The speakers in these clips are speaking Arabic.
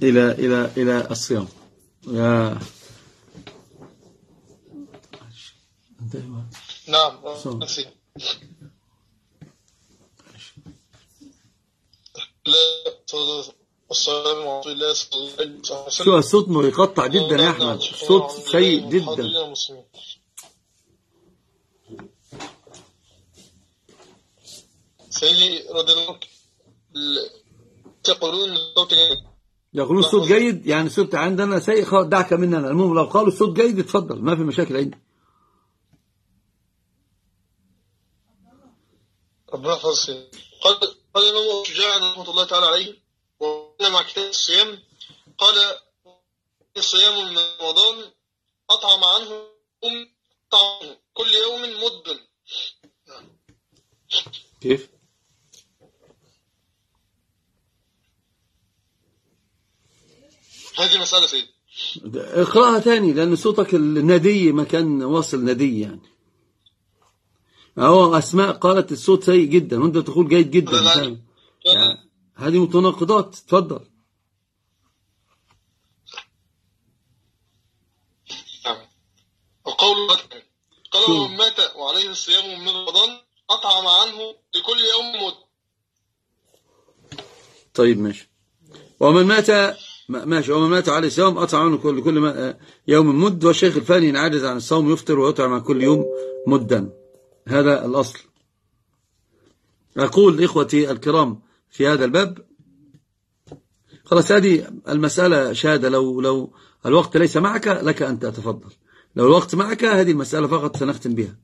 إلى الصيام. يا نعم. شو الصوت يقطع جدا يا أحمد، صوت سيء جدا. سيدي رضي الله عنك، يقولون الصوت جيد. يقولون الصوت جيد، يعني الصوت عندنا سيء، دعك مننا. المهم لو قالوا الصوت جيد اتفضل، ما في مشاكل عندي. ربنا يحفظك. قال الإمام شجاع رحمة الله تعالى عليه، وإن مع كتاب الصيام قال: الصيام من رمضان أطعم عنه طعام كل يوم مد. كيف؟ هذه مسألة سيدي. اقرأها تاني لأن صوتك الندي ما كان واصل ندي يعني. أهو أسماء قالت الصوت سيء جدا وأنت تقول جيد جدا. يعني هذه متناقضات. تفضل. وقول قال: ومن مات وعليه الصيام من رمضان أطعم عنه لكل يوم مد. طيب ماشي. ومن مات عليه الصيام أطعم عنه كل يوم مد. والشيخ الفاني إن عاجز عن الصوم يفطر ويطعم عن كل يوم مدا. هذا الأصل. أقول إخوتي الكرام في هذا الباب، خلاص هذه المسألة شهادة. لو الوقت ليس معك لك أن تتفضل، لو الوقت معك هذه المسألة فقط سنختم بها.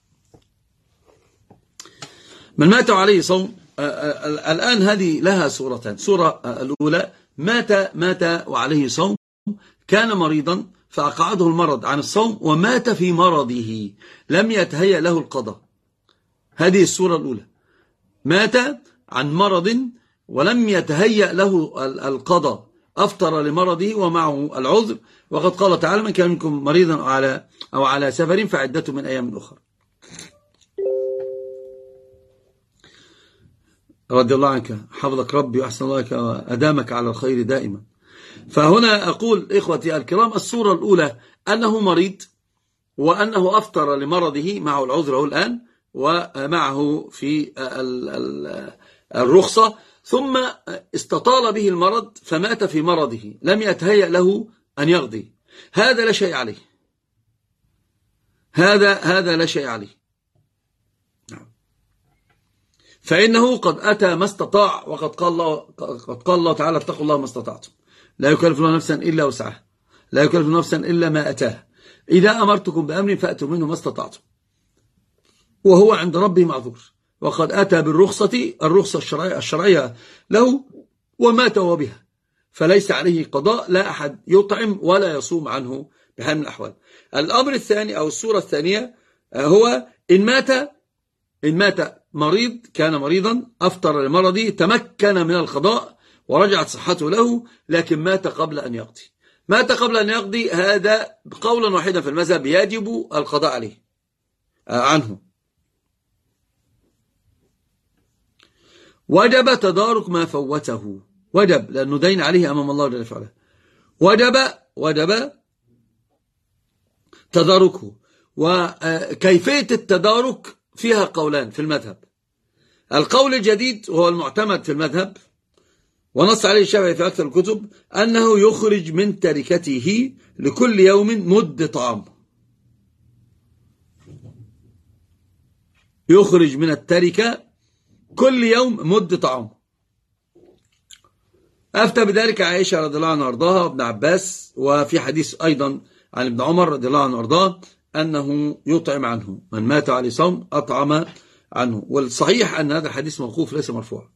من مات عليه صوم، الآن هذه لها صورتان. صورة الأولى: مات وعليه صوم، كان مريضا فأقعده المرض عن الصوم ومات في مرضه، لم يتهيأ له القضاء. هذه الصورة الأولى: مات عن مرض ولم يتهيأ له القضاء، أفطر لمرضه ومعه العذر، وقد قال تعالى: من كان منكم مريضا أو على سفر فعدته من أيام أخرى. رضي الله عنك، حفظك ربي وأحسن الله لك وأدامك على الخير دائما. فهنا أقول إخوتي الكرام: الصورة الأولى أنه مريض وأنه أفطر لمرضه، معه العذر الآن ومعه في الرخصة، ثم استطال به المرض فمات في مرضه، لم يتهيأ له أن يقضي. هذا لا شيء عليه، هذا لا شيء عليه، فإنه قد أتى ما استطاع، وقد قال الله تعالى: اتقوا الله ما استطعتم، لا يكلف الله نفسا إلا وسعها، لا يكلف نفسا إلا ما أتاه، إذا أمرتكم بأمر فأتوا منه ما استطعتم، وهو عند ربه معذور. وقد أتى بالرخصة، الرخصة الشرعية له، ومات وبها، فليس عليه قضاء، لا أحد يطعم ولا يصوم عنه بحال من الأحوال. الأمر الثاني أو الصورة الثانية هو إن مات مريض، كان مريضا أفطر لمرضه، تمكن من القضاء ورجعت صحته له، لكن مات قبل أن يقضي. مات قبل أن يقضي، هذا قولا واحدا في المذهب يجب القضاء عليه عنه. وجب تدارك ما فوته، وجب لأنه دين عليه أمام الله جل وعلا، وجب تداركه. وكيفية التدارك فيها قولان في المذهب. القول الجديد وهو المعتمد في المذهب ونص عليه الشافعي في أكثر الكتب، أنه يخرج من تركته لكل يوم مد طعام، يخرج من التركة كل يوم مد طعام. أفتى بذلك عائشة رضي الله عنها وارضاها وابن عباس، وفي حديث أيضا عن ابن عمر رضي الله عنه وارضاه أنه يطعم عنه، من مات عليه صوم أطعم عنه. والصحيح أن هذا الحديث موقوف ليس مرفوع.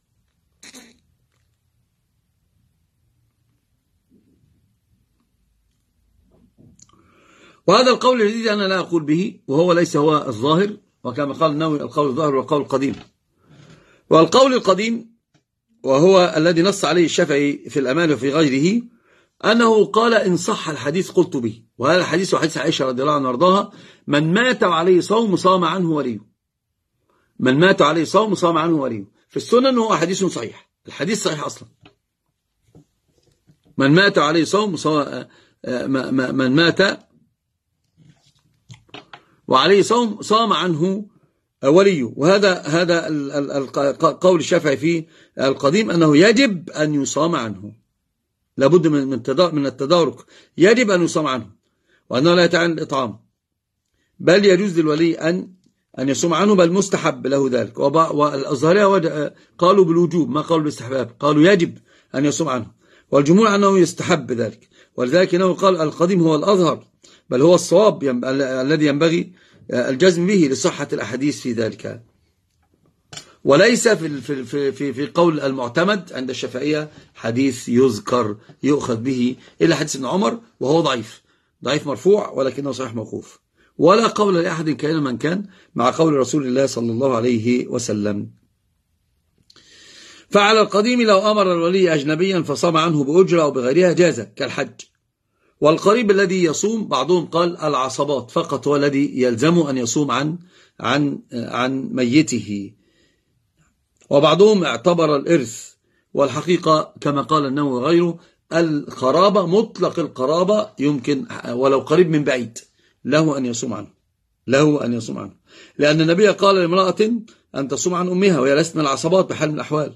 وهذا القول الذي أنا لا أقول به، وهو ليس هو الظاهر، وكما قال النووي: القول الظاهر والقول القديم. والقول القديم وهو الذي نص عليه الشافعي في الأمان وفي غيره، أنه قال: إن صح الحديث قلت به. وهذا الحديث حديث عائشة رضي الله عنها وارضاها: من مات عليه صوم صام عنه وليه، من مات عليه صوم صام عنه وليه. في السنن هو حديث صحيح، الحديث صحيح أصلا. من مات عليه صوم من مات وعليه صوم صام عنه وليه. وهذا قول الشافعي في القديم أنه يجب أن يصام عنه، لابد من التدارك، يجب أن يصام عنه، وأنه لا يتعين الإطعام، بل يجوز للولي أن يصوم عنه، بل مستحب له ذلك. والأزهرية قالوا بالوجوب ما قالوا بالاستحباب، قالوا يجب أن يصوم عنه، والجمهور أنه يستحب ذلك. ولذلك إنه قال القديم هو الأظهر، بل هو الصواب الذي ينبغي الجزم به لصحة الأحاديث في ذلك. وليس في قول المعتمد عند الشافعية حديث يذكر يؤخذ به إلا حديث ابن عمر، وهو ضعيف مرفوع ولكنه صحيح موقوف، ولا قول لأحد كائنا من كان مع قول رسول الله صلى الله عليه وسلم. فعلى القديم لو أمر الولي أجنبيا فصام عنه بأجرة أو بغيرها جاز كالحج. والقريب الذي يصوم بعضهم قال العصبات فقط هو الذي يلزم أن يصوم عن ميته، وبعضهم اعتبر الإرث. والحقيقة كما قال النووي وغيره القرابة مطلق القرابة يمكن ولو قريب من بعيد له أن يصوم عنه، لأن النبي قال لامرأة أن تصوم عن أمها وهي ليست من العصبات بحال من الأحوال.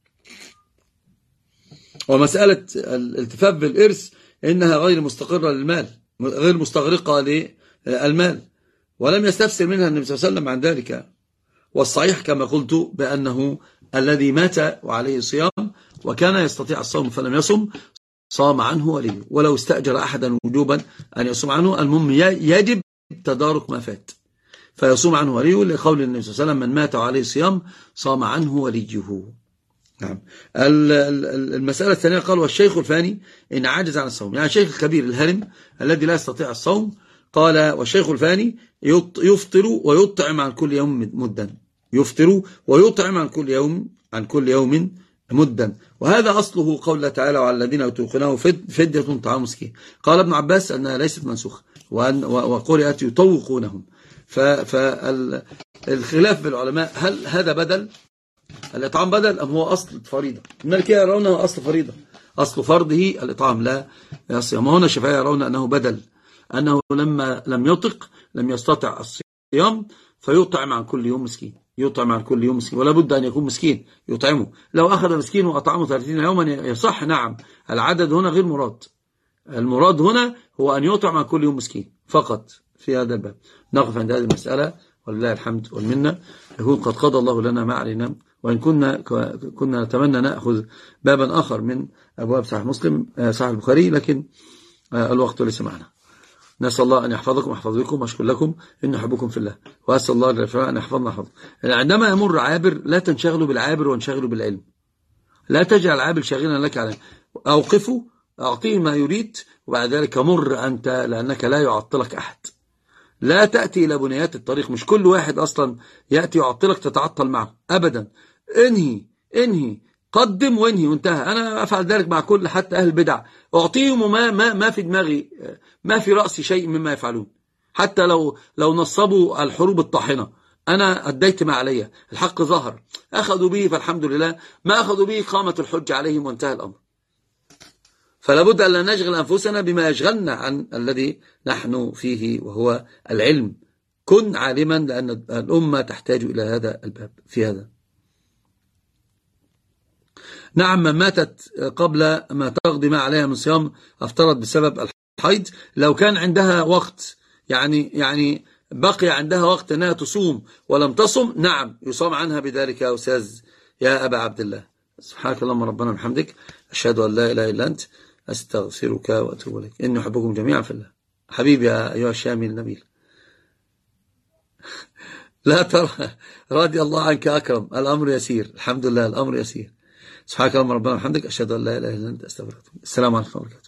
ومسألة الالتفاف بالإرث إنها غير مستقرة للمال، غير مستغرقة للمال، ولم يستفسر منها النبي صلى الله عليه وسلم عن ذلك. والصحيح كما قلت بأنه الذي مات وعليه صيام وكان يستطيع الصوم فلم يصم صام عنه وليه، ولو استأجر أحدا وجوبا أن يصوم عنه، المهم يجب تدارك ما فات فيصوم عنه وليه، لقول النبي صلى الله عليه وسلم من مات وعليه صيام صام عنه وليه. نعم. المسألة الثانية قال والشيخ الفاني إن عاجز عن الصوم، يعني الشيخ الكبير الهرم الذي لا يستطيع الصوم، قال والشيخ الفاني يفطر ويطعم عن كل يوم مدا، يفطر ويطعم عن كل يوم مدا. وهذا أصله قول الله تعالى وعلى الذين يطيقونه فدية طعام مسكين. قال ابن عباس أنها ليست منسوخة وقرئت يطوقونهم. فالخلاف بالعلماء هل هذا بدل الإطعام بدل أم هو أصل فريضة؟ المالكية يرونه أصل فريضة، أصل فرضه الإطعام لا الصيام. هنا الشافعية يرون أنه بدل، أنه لما لم يطق لم يستطع الصيام فيطعم عن كل يوم مسكين، ولا بد أن يكون مسكين يطعمه. لو أخذ مسكين وأطعمه 30 يوما يصح، نعم. العدد هنا غير مراد، المراد هنا هو أن يطعم عن كل يوم مسكين فقط. في هذا الباب نقف عند هذه المسألة، ولله الحمد والمنة. يكون قد قضى الله لنا ما علينا، وإن كنا نتمنى نأخذ بابا آخر من أبواب صحيح مسلم صحيح البخاري، لكن الوقت ليس معنا. نسأل الله أن يحفظكم ويحفظ بكم، وأشكر لكم إن أحبكم في الله، وأسأل الله أن يحفظنا. عندما يمر عابر لا تنشغلوا بالعابر وانشغلوا بالعلم، لا تجعل العابر شاغلا لك عليه، أوقفه أعطيه ما يريد وبعد ذلك مر أنت، لأنك لا يعطلك أحد. لا تأتي إلى بنيات الطريق، مش كل واحد أصلا يأتي يعطلك تتعطل معه أبدا. انهي قدم وانهي وانتهى. أنا أفعل ذلك مع كل حتى أهل البدع، أعطيهم ما في دماغي، ما في رأسي شيء مما يفعلون، حتى لو نصبوا الحروب الطاحنة أنا أديت ما علي، الحق ظهر، أخذوا به فالحمد لله، ما أخذوا به قامت الحج عليهم وانتهى الأمر. فلا بد أن لا نشغل أنفسنا بما يشغلنا عن الذي نحن فيه وهو العلم. كن عالما، لأن الأمة تحتاج إلى هذا الباب في هذا. نعم، من ماتت قبل ما تقضي ما عليها من صيام أفطرت بسبب الحيض، لو كان عندها وقت يعني بقي عندها وقت أنها تصوم ولم تصم، نعم يصام عنها بذلك يا أستاذ يا أبا عبد الله. سبحانك اللهم ربنا وبحمدك، أشهد أن لا إله إلا أنت، أستغفرك وأتوب إليك. إني أحبكم جميعا في الله. حبيبي يا أيها الشامي النبيل. لا ترى رضي الله عنك أكرم، الأمر يسير، الحمد لله الأمر يسير. سبحانك اللهم ربنا وبحمدك، أشهد أن لا إله إلا أنت، أستغفرك. السلام عليكم ورحمة الله.